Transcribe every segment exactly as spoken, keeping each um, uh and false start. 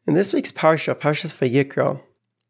In this week's Parsha, Parshas Vayikra,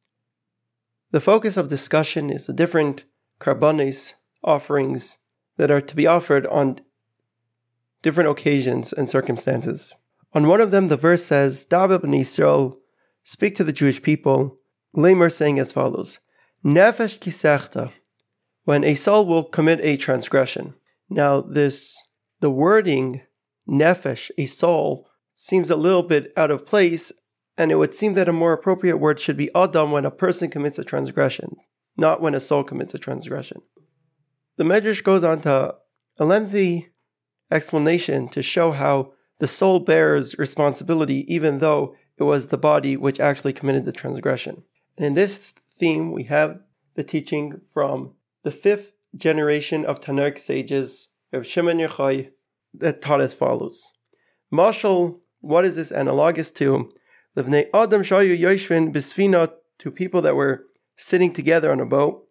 the focus of discussion is the different karbanos, offerings, that are to be offered on different occasions and circumstances. On one of them, the verse says, David ben Yisrael, speak to the Jewish people, Lamer saying as follows, Nefesh kisechta, when a soul will commit a transgression. Now this, the wording, nefesh, a soul, seems a little bit out of place, and it would seem that a more appropriate word should be Adam when a person commits a transgression, not when a soul commits a transgression. The Medrash goes on to a lengthy explanation to show how the soul bears responsibility even though it was the body which actually committed the transgression. And in this theme, we have the teaching from the fifth generation of Tanakh sages, Reb Shimon Yochai, that taught as follows. Mashal, what is this analogous to? Livnei Adam shayu yoshvin bisfina, to people that were sitting together on a boat.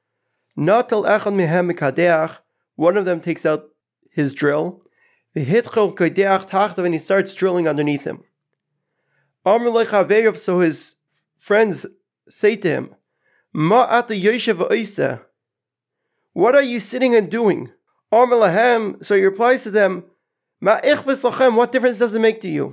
Natal echad mehem mikadeach, one of them takes out his drill. V'hitchel kodeach tachtav, and he starts drilling underneath him. Amr lechaveirav, so his friends say to him, Ma ata yoshev v'oiseh, what are you sitting and doing? Amr lahem, so he replies to them, Ma ichves lachem, what difference does it make to you?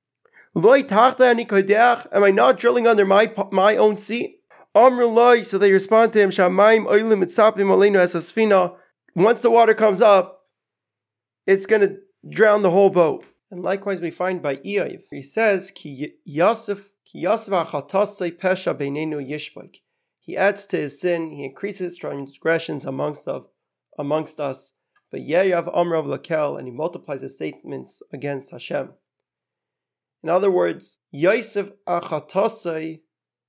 Loi tachta ani kodeach, am I not drilling under my my own seat? Amr loi, so they respond to him, Shamayim oilim mitzapim aleinu es hasfina, once the water comes up, it's going to drown the whole boat. And likewise we find by Eiv, he says, Ki Yosef, Ki Yosef achatasei pesha beinenu yishbak. He adds to his sin, he increases transgressions amongst of, amongst us. But Yeyav Amrav Lakel, and he multiplies his statements against Hashem. In other words, Yosef achatasei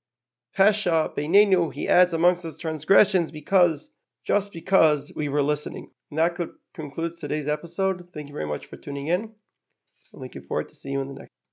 pesha beinenu, he adds amongst us transgressions because, just because we were listening. And that concludes today's episode. Thank you very much for tuning in. I'm looking forward to seeing you in the next.